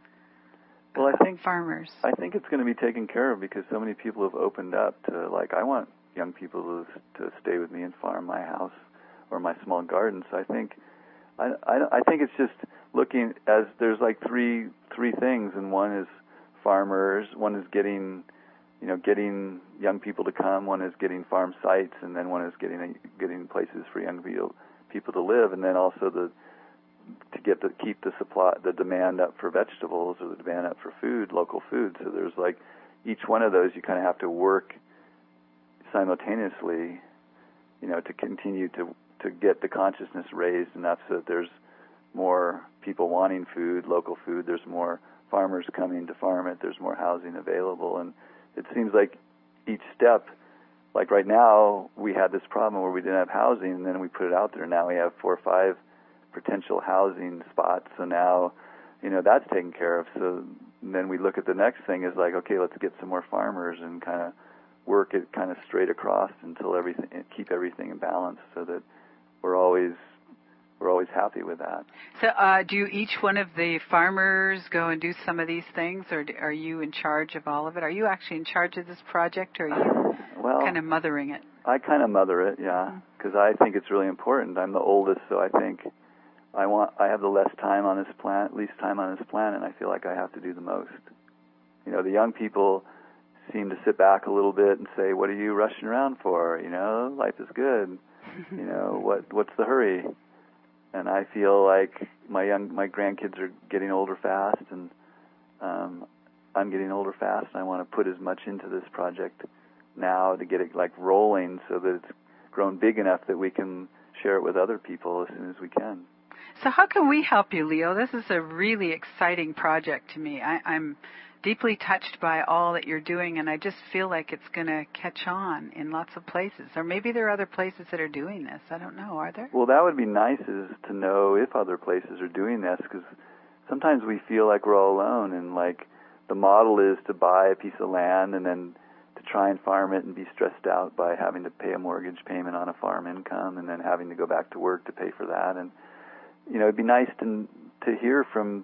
uh, well, I think, farmers. I think it's going to be taken care of because so many people have opened up to, like, I want young people to, to stay with me and farm my house or my small garden. So I think I, I, I think it's just looking as there's like three three things, and one is farmers, one is getting, you know, getting young people to come, one is getting farm sites, and then one is getting a, getting places for young people people to live, and then also the to get the keep the supply the demand up for vegetables or the demand up for food, local food. So there's like each one of those you kind of have to work simultaneously, you know, to continue to to get the consciousness raised enough so that there's more people wanting food, local food, there's more farmers coming to farm it, there's more housing available. And it seems like each step, like right now, we had this problem where we didn't have housing, and then we put it out there. Now we have four or five potential housing spots, so now, you know, that's taken care of. So then we look at the next thing is like, okay, let's get some more farmers and kind of work it kind of straight across until everything, keep everything in balance so that we're always We're always happy with that. So uh, do each one of the farmers go and do some of these things, or are you in charge of all of it? Are you actually in charge of this project, or are you well, kind of mothering it? I kind of mother it, yeah, because mm-hmm. I think it's really important. I'm the oldest, so I think I want I have the less time on this planet, least time on this planet, and I feel like I have to do the most. You know, the young people seem to sit back a little bit and say, what are you rushing around for? You know, life is good. You know, what what's the hurry? And I feel like my young, my grandkids are getting older fast, and um, I'm getting older fast. And I want to put as much into this project now to get it like rolling, so that it's grown big enough that we can share it with other people as soon as we can. So how can we help you, Leo? This is a really exciting project to me. I, I'm deeply touched by all that you're doing, and I just feel like it's going to catch on in lots of places. Or maybe there are other places that are doing this. I don't know. Are there? Well, that would be nice, is to know if other places are doing this, because sometimes we feel like we're all alone, and like the model is to buy a piece of land and then to try and farm it and be stressed out by having to pay a mortgage payment on a farm income and then having to go back to work to pay for that. And, you know, it'd be nice to to hear from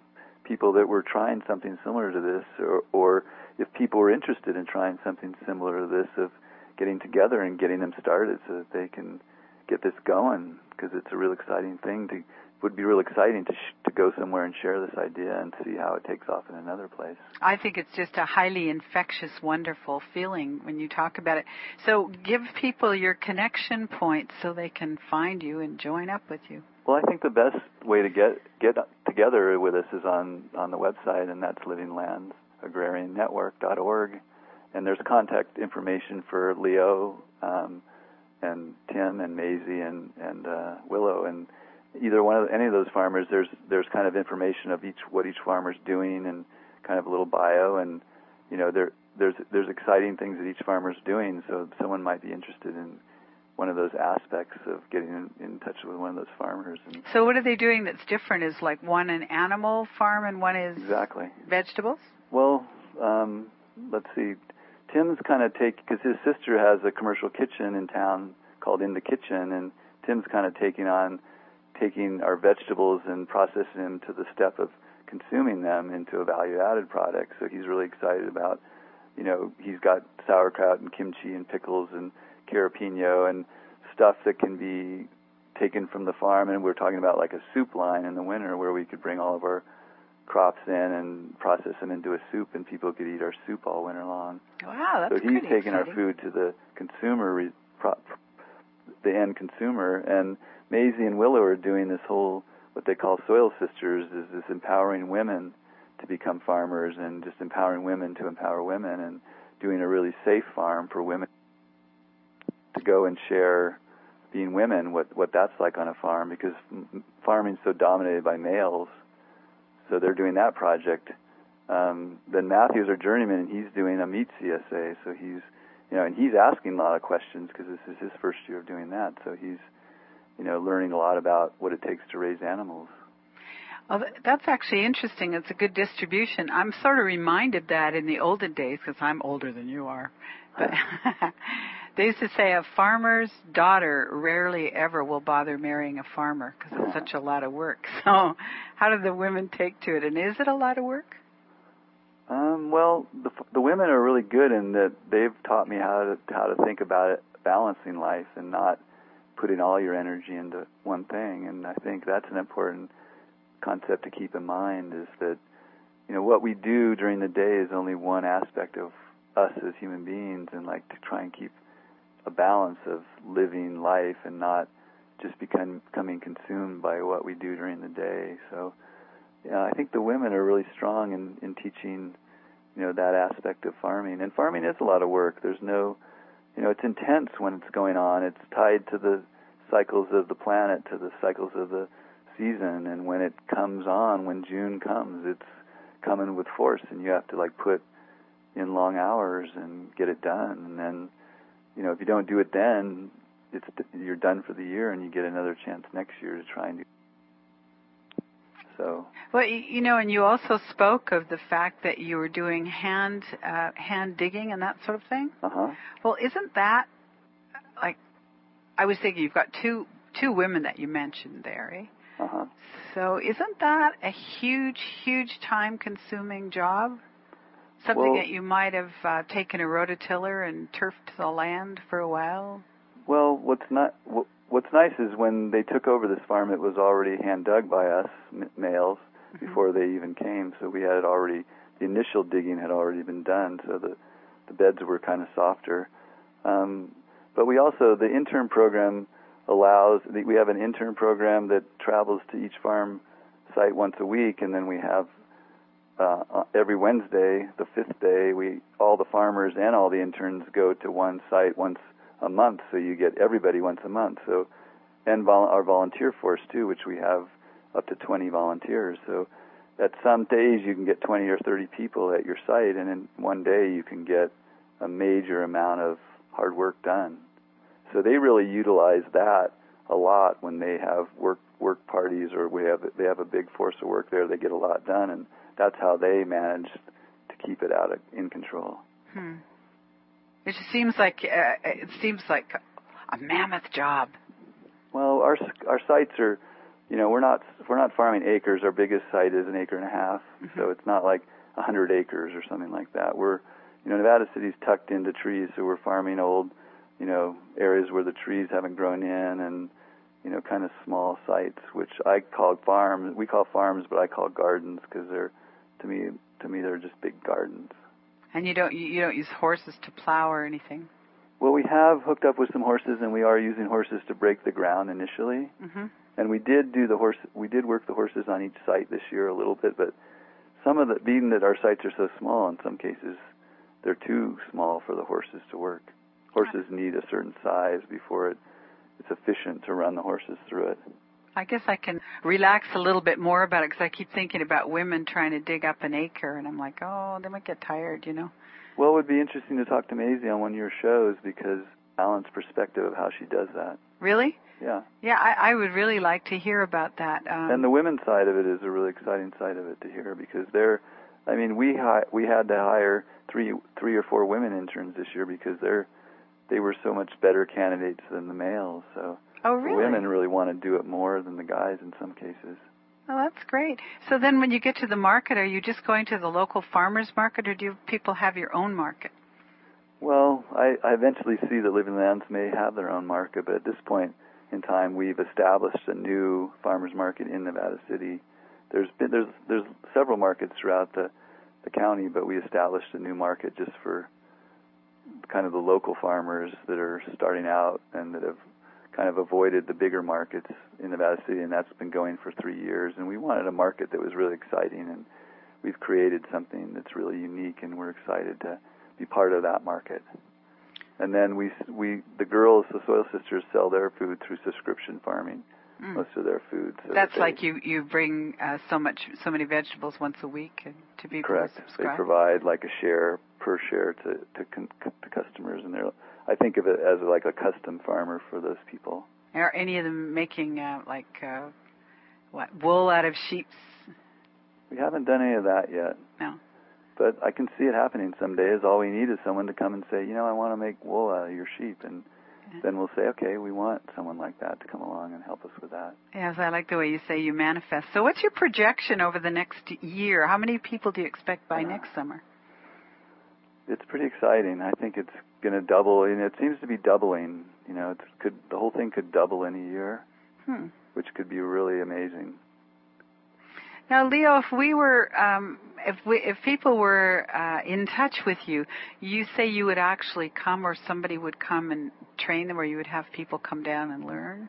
people that were trying something similar to this, or, or if people were interested in trying something similar to this, of getting together and getting them started so that they can get this going, because it's a real exciting thing. To would be real exciting to sh- to go somewhere and share this idea and see how it takes off in another place. I think it's just a highly infectious, wonderful feeling when you talk about it. So give people your connection points so they can find you and join up with you. Well, I think the best way to get get together with us is on, on the website, and that's living lands agrarian network dot org. And there's contact information for Leo um, and Tim and Maisie and, and uh, Willow. And either one of any of those farmers, there's there's kind of information of each what each farmer's doing and kind of a little bio. And, you know, there there's there's exciting things that each farmer's doing. So someone might be interested in one of those aspects of getting in, in touch with one of those farmers. And so what are they doing that's different? Is like one an animal farm and one is exactly vegetables? Well, um, let's see. Tim's kind of take, because his sister has a commercial kitchen in town called In the Kitchen, and Tim's kind of taking on taking our vegetables and processing them to the step of consuming them into a value-added product. So he's really excited about, you know, he's got sauerkraut and kimchi and pickles and carapino and stuff that can be taken from the farm, and we're talking about like a soup line in the winter where we could bring all of our crops in and process them into a soup, and people could eat our soup all winter long. Wow, that's so he's pretty taking exciting. our food to the consumer, re, pro, the end consumer, and Maisie and Willow are doing this whole, what they call Soil Sisters, is this empowering women to become farmers and just empowering women to empower women, and doing a really safe farm for women to go and share being women, what, what that's like on a farm, because farming's so dominated by males. So they're doing that project. Um, then Matthew's our journeyman, and he's doing a meat C S A. So he's, you know, and he's asking a lot of questions because this is his first year of doing that. So he's, you know, learning a lot about what it takes to raise animals. Well, that's actually interesting. It's a good distribution. I'm sort of reminded that in the olden days, because I'm older than you are. But they used to say a farmer's daughter rarely ever will bother marrying a farmer because it's such a lot of work. So how do the women take to it? And is it a lot of work? Um, well, the, the women are really good in that they've taught me how to how to think about it, balancing life and not putting all your energy into one thing. And I think that's an important concept to keep in mind, is that, you know, what we do during the day is only one aspect of us as human beings, and like to try and keep a balance of living life and not just become, becoming consumed by what we do during the day. So, yeah, I think the women are really strong in, in teaching, you know, that aspect of farming. And farming is a lot of work. There's no, you know, it's intense when it's going on. It's tied to the cycles of the planet, to the cycles of the season. And when it comes on, when June comes, it's coming with force, and you have to like put in long hours and get it done. And then, you know, if you don't do it then, it's you're done for the year, and you get another chance next year to try and do. So. Well, you know, and you also spoke of the fact that you were doing hand uh, hand digging and that sort of thing. Uh huh. Well, isn't that like? I was thinking you've got two two women that you mentioned there, eh? Uh huh. So isn't that a huge, huge time-consuming job? Something well, that you might have uh, taken a rototiller and turfed the land for a while? Well, what's not what's nice is when they took over this farm, it was already hand dug by us m- males mm-hmm. before they even came. So we had it already. The initial digging had already been done, so the the beds were kind of softer. Um, but we also the intern program allows. We have an intern program that travels to each farm site once a week, and then we have. Uh, every Wednesday, the fifth day, we all the farmers and all the interns go to one site once a month. So you get everybody once a month. So, and vol- our volunteer force too, which we have up to twenty volunteers. So, at some days you can get twenty or thirty people at your site, and in one day you can get a major amount of hard work done. So they really utilize that a lot when they have work work parties, or we have they have a big force of work there. They get a lot done, and that's how they manage to keep it out of in control. Hmm. It just seems like uh, it seems like a mammoth job. Well, our our sites are you know, we're not we're not farming acres. Our biggest site is an acre and a half, mm-hmm. so it's not like a hundred acres or something like that. We're, you know, Nevada City's tucked into trees, so we're farming old, you know, areas where the trees haven't grown in, and you know, kind of small sites, which I call farms. We call farms, but I call gardens because they're, to me, to me, they're just big gardens. And you don't you don't use horses to plow or anything? Well, we have hooked up with some horses, and we are using horses to break the ground initially. Mm-hmm. And we did do the horse. We did work the horses on each site this year a little bit, but some of the, being that our sites are so small, in some cases, they're too small for the horses to work. Horses need a certain size before it, it's efficient to run the horses through it. I guess I can relax a little bit more about it because I keep thinking about women trying to dig up an acre, and I'm like, oh, they might get tired, you know. Well, it would be interesting to talk to Maisie on one of your shows because Alan's perspective of how she does that. Really? Yeah. Yeah, I, I would really like to hear about that. Um, and the women's side of it is a really exciting side of it to hear because they're, I mean, we hi- we had to hire three three or four women interns this year because they're they were so much better candidates than the males. So oh, really? The women really want to do it more than the guys in some cases. Oh, that's great. So then when you get to the market, are you just going to the local farmers market, or do people have your own market? Well, I, I eventually see that Living Lands may have their own market, but at this point in time, we've established a new farmers market in Nevada City. There's been, there's there's several markets throughout the, the county, but we established a new market just for kind of the local farmers that are starting out and that have kind of avoided the bigger markets in Nevada City, and that's been going for three years. And we wanted a market that was really exciting, and we've created something that's really unique, and we're excited to be part of that market. And then we, we the girls, the Soil Sisters, sell their food through subscription farming, mm. most of their food. So that's that they, like you, you bring uh, so much, so many vegetables once a week and to be correct. They provide like a share per share to to, con, to customers, and they're, I think of it as like a custom farmer for those people. Are any of them making uh, like uh, what wool out of sheep's? We haven't done any of that yet. No. But I can see it happening some days. All we need is someone to come and say, you know, I want to make wool out of your sheep. And yeah. then we'll say, okay, we want someone like that to come along and help us with that. Yes, I like the way you say you manifest. So what's your projection over the next year? How many people do you expect by uh, next summer? It's pretty exciting. I think it's going to double. And it seems to be doubling. You know, it could the whole thing could double in a year, hmm. which could be really amazing. Now, Leo, if we were, um, if we, if people were uh, in touch with you, you say you would actually come, or somebody would come and train them, or you would have people come down and learn?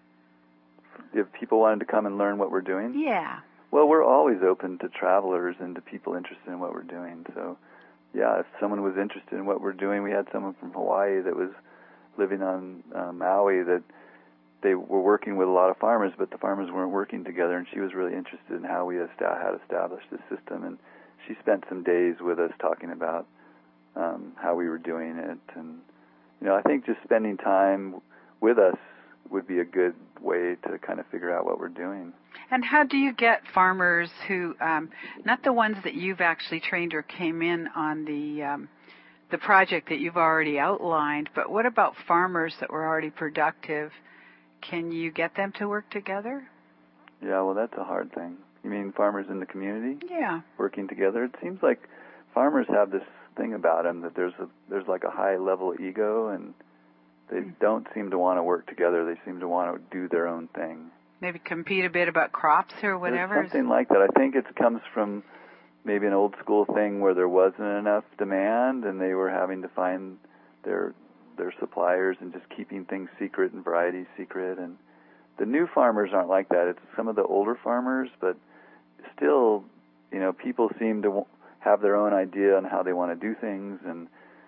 If people wanted to come and learn what we're doing? Yeah. Well, we're always open to travelers and to people interested in what we're doing. So, yeah, if someone was interested in what we're doing, we had someone from Hawaii that was living on uh, Maui that they were working with a lot of farmers, but the farmers weren't working together, and she was really interested in how we had established this system, and she spent some days with us talking about um, how we were doing it. And, you know, I think just spending time with us would be a good way to kind of figure out what we're doing. And how do you get farmers who, um, not the ones that you've actually trained or came in on the um, the project that you've already outlined, but what about farmers that were already productive? Can you get them to work together? Yeah, well, that's a hard thing. You mean farmers in the community? Yeah. Working together? It seems like farmers have this thing about them that there's a there's like a high-level ego, and they mm. don't seem to want to work together. They seem to want to do their own thing. Maybe compete a bit about crops or whatever? There's something like that. I think it comes from maybe an old-school thing where there wasn't enough demand, and they were having to find their their suppliers and just keeping things secret and varieties secret. And the new farmers aren't like that. It's some of the older farmers, but still, you know, people seem to have their own idea on how they want to do things, and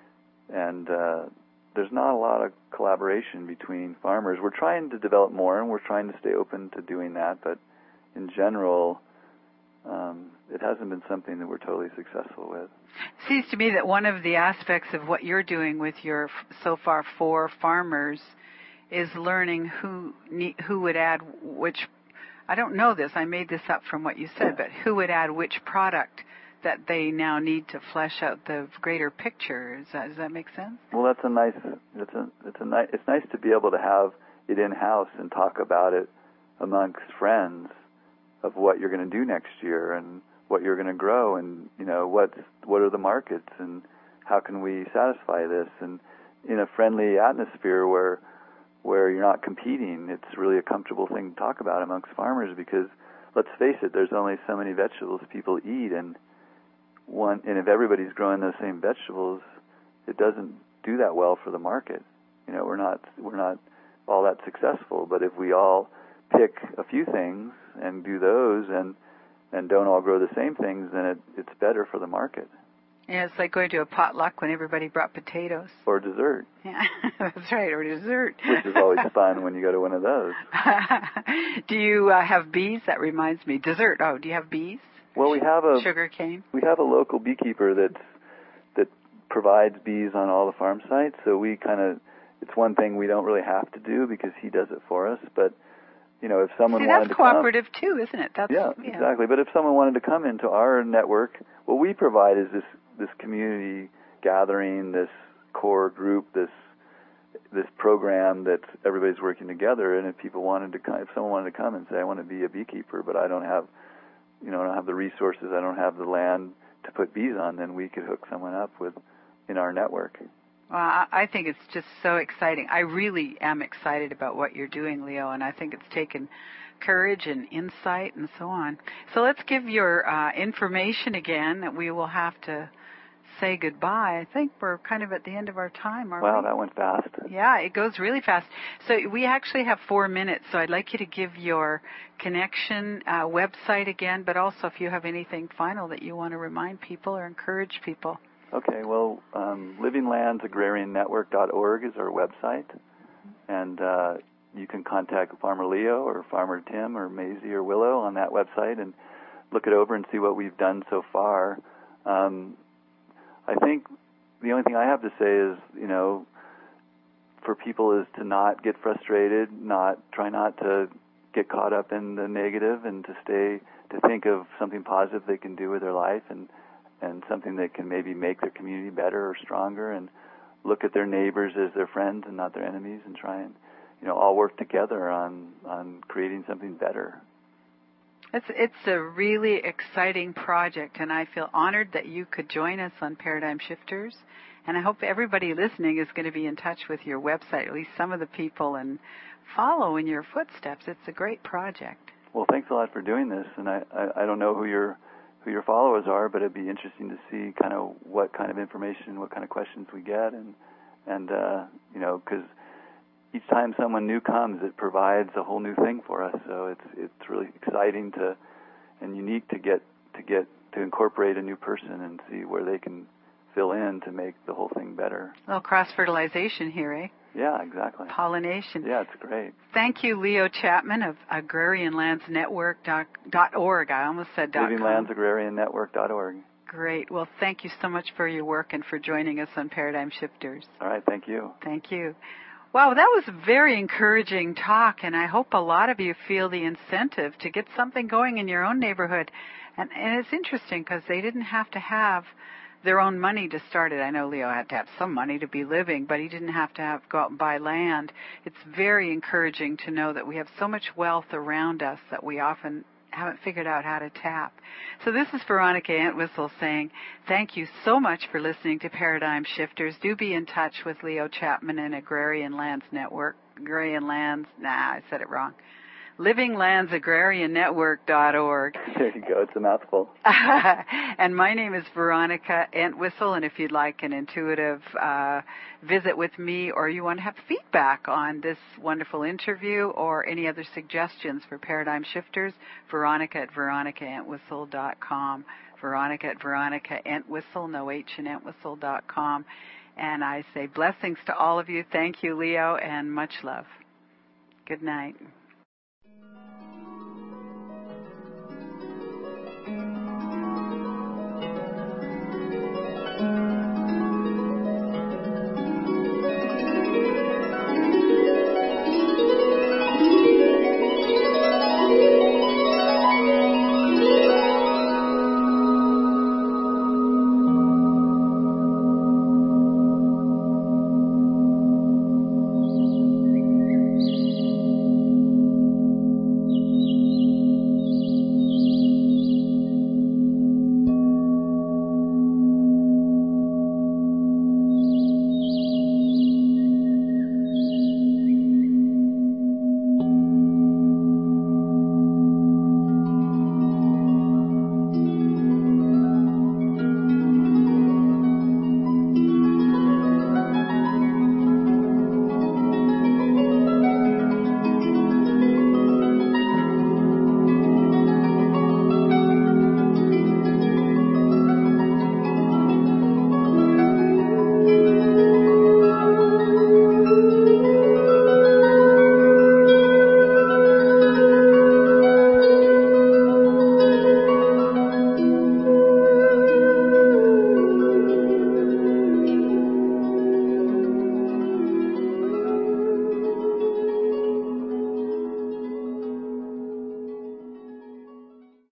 and uh, there's not a lot of collaboration between farmers. We're trying to develop more, and we're trying to stay open to doing that, but in general, um, it hasn't been something that we're totally successful with. It seems to me that one of the aspects of what you're doing with your so far four farmers is learning who ne- who would add which. I don't know this. I made this up from what you said, but who would add which product that they now need to flesh out the greater picture. Is that, does that make sense? Well, that's a nice. It's a. It's a nice. It's nice to be able to have it in house and talk about it amongst friends of what you're going to do next year and what you're going to grow, and you know what what are the markets and how can we satisfy this, and in a friendly atmosphere where where you're not competing. It's really a comfortable thing to talk about amongst farmers, because let's face it, there's only so many vegetables people eat, and one and if everybody's growing those same vegetables, it doesn't do that well for the market. You know, we're not we're not all that successful. But if we all pick a few things and do those, and and don't all grow the same things, then it, it's better for the market. Yeah, it's like going to a potluck when everybody brought potatoes. Or dessert. Yeah, that's right, or dessert. Which is always fun when you go to one of those. Do you uh, have bees? That reminds me. Dessert. Oh, do you have bees? Well, we have a sugar cane. We have a local beekeeper that's that provides bees on all the farm sites. So we kind of it's one thing we don't really have to do because he does it for us. But you know, if someone See, wanted that's to cooperative come, too, isn't it? That's, yeah, yeah, exactly. But if someone wanted to come into our network, what we provide is this this community gathering, this core group, this this program that everybody's working together. And if people wanted to come, if someone wanted to come and say, I want to be a beekeeper, but I don't have, you know, I don't have the resources, I don't have the land to put bees on, then we could hook someone up with in our network. Well, I think it's just so exciting. I really am excited about what you're doing, Leo, and I think it's taken courage and insight and so on. So let's give your uh, information again. That we will have to say goodbye. I think we're kind of at the end of our time, aren't wow, we? Wow, that went fast. Yeah, it goes really fast. So we actually have four minutes, so I'd like you to give your connection uh, website again, but also if you have anything final that you want to remind people or encourage people. Okay, well, um, living lands agrarian network dot org is our website, and uh, you can contact Farmer Leo or Farmer Tim or Maisie or Willow on that website and look it over and see what we've done so far. Um, I think the only thing I have to say is, you know, for people is to not get frustrated, not try not to get caught up in the negative, and to stay to think of something positive they can do with their life, and and something that can maybe make their community better or stronger, and look at their neighbors as their friends and not their enemies, and try and, you know, all work together on on creating something better. It's it's a really exciting project, and I feel honored that you could join us on Paradigm Shifters. And I hope everybody listening is going to be in touch with your website, at least some of the people, and follow in your footsteps. It's a great project. Well, thanks a lot for doing this. And I, I, I don't know who your who your followers are, but it'd be interesting to see kind of what kind of information, what kind of questions we get, and and uh, you know, because each time someone new comes, it provides a whole new thing for us. So it's it's really exciting to and unique to get to get to incorporate a new person and see where they can fill in to make the whole thing better. A little cross-fertilization here, eh? Yeah, exactly. Pollination. Yeah, it's great. Thank you, Leo Chapman of agrarian lands network dot org. I almost said .com. living lands agrarian network dot org. Great. Well, thank you so much for your work and for joining us on Paradigm Shifters. All right, thank you. Thank you. Wow, that was a very encouraging talk, and I hope a lot of you feel the incentive to get something going in your own neighborhood. And, and it's interesting because they didn't have to have their own money to start it. I know Leo had to have some money to be living, but he didn't have to have go out and buy land. It's very encouraging to know that we have so much wealth around us that we often haven't figured out how to tap. So this is Veronica Entwistle saying thank you so much for listening to Paradigm Shifters. Do be in touch with Leo Chapman and Agrarian Lands Network. Agrarian Lands, nah, I said it wrong. living lands agrarian network dot org. There you go. It's a mouthful. And my name is Veronica Entwistle, and if you'd like an intuitive uh, visit with me, or you want to have feedback on this wonderful interview or any other suggestions for Paradigm Shifters, Veronica at veronica entwistle dot com. Veronica at veronica entwistle, no H in Entwistle dot com. And I say blessings to all of you. Thank you, Leo, and much love. Good night.